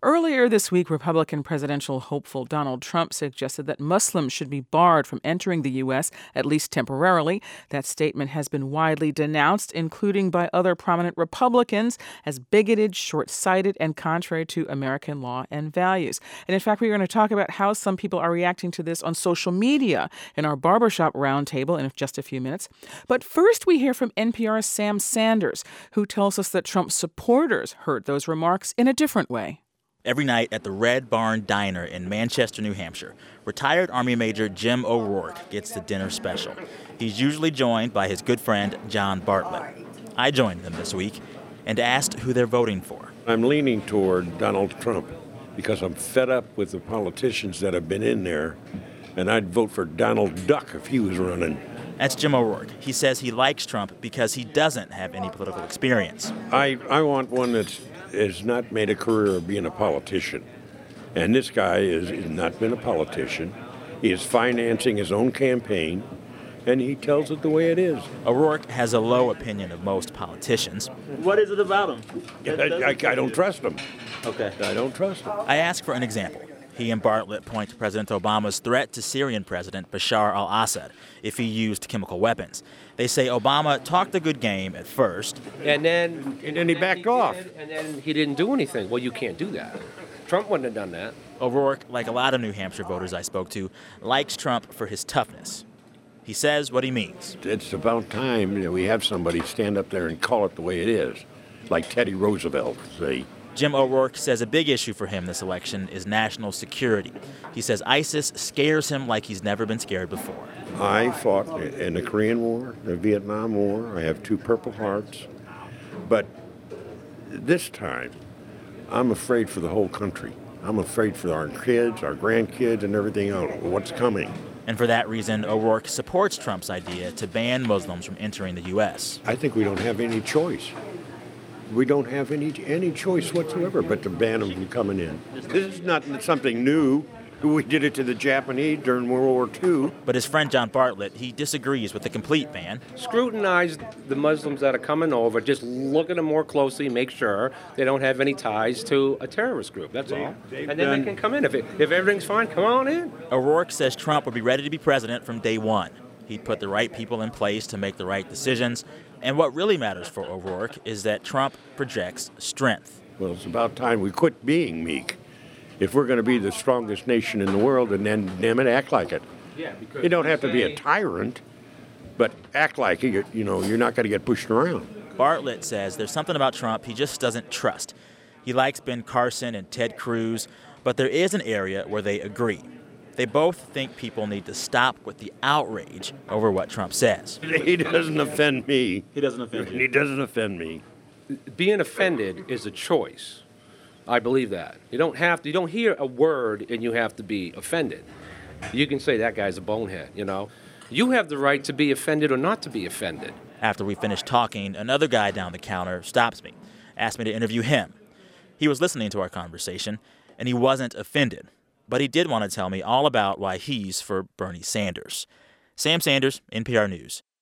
Earlier this week, Republican presidential hopeful Donald Trump suggested that Muslims should be barred from entering the U.S., at least temporarily. That statement has been widely denounced, including by other prominent Republicans, as bigoted, short-sighted, and contrary to American law and values. And in fact, we're going to talk about how some people are reacting to this on social media in our barbershop roundtable in just a few minutes. But first, we hear from NPR's Sam Sanders, who tells us that Trump supporters heard those remarks in a different way. Every night at the Red Barn Diner in Manchester, New Hampshire, retired Army Major Jim O'Rourke gets the dinner special. He's usually joined by his good friend John Bartlett. I joined them this week and asked who they're voting for. I'm leaning toward Donald Trump because I'm fed up with the politicians that have been in there, and I'd vote for Donald Duck if he was running. That's Jim O'Rourke. He says he likes Trump because he doesn't have any political experience. I want one that's has not made a career of being a politician. And this guy has not been a politician. He is financing his own campaign, and he tells it the way it is. O'Rourke has a low opinion of most politicians. What is it about him? I don't trust him. Okay. I don't trust him. I ask for an example. He and Bartlett point to President Obama's threat to Syrian President Bashar al-Assad if he used chemical weapons. They say Obama talked a good game at first. And then he backed off. And then he didn't do anything. Well, you can't do that. Trump wouldn't have done that. O'Rourke, like a lot of New Hampshire voters I spoke to, likes Trump for his toughness. He says what he means. It's about time that we have somebody stand up there and call it the way it is, like Teddy Roosevelt, say. Jim O'Rourke says a big issue for him this election is national security. He says ISIS scares him like he's never been scared before. I fought in the Korean War, the Vietnam War. I have 2 Purple Hearts. But this time, I'm afraid for the whole country. I'm afraid for our kids, our grandkids, and everything else, what's coming. And for that reason, O'Rourke supports Trump's idea to ban Muslims from entering the U.S. I think we don't have any choice. We don't have any choice whatsoever but to ban them from coming in. This is not something new. We did it to the Japanese during World War II. But his friend John Bartlett, he disagrees with the complete ban. Scrutinize the Muslims that are coming over. Just look at them more closely, make sure they don't have any ties to a terrorist group. That's all. And then they can come in. If everything's fine, come on in. O'Rourke says Trump would be ready to be president from day one. He'd put the right people in place to make the right decisions. And what really matters for O'Rourke is that Trump projects strength. Well, it's about time we quit being meek. If we're going to be the strongest nation in the world, and then, damn it, act like it. Yeah, because you don't have to be a tyrant, but act like it. You know, you're not going to get pushed around. Bartlett says there's something about Trump he just doesn't trust. He likes Ben Carson and Ted Cruz, but there is an area where they agree. They both think people need to stop with the outrage over what Trump says. He doesn't offend me. He doesn't offend you. He doesn't offend me. Being offended is a choice. I believe that. You don't hear a word and you have to be offended. You can say that guy's a bonehead, you know. You have the right to be offended or not to be offended. After we finished talking, another guy down the counter stops me, asked me to interview him. He was listening to our conversation, and he wasn't offended. But he did want to tell me all about why he's for Bernie Sanders. Sam Sanders, NPR News.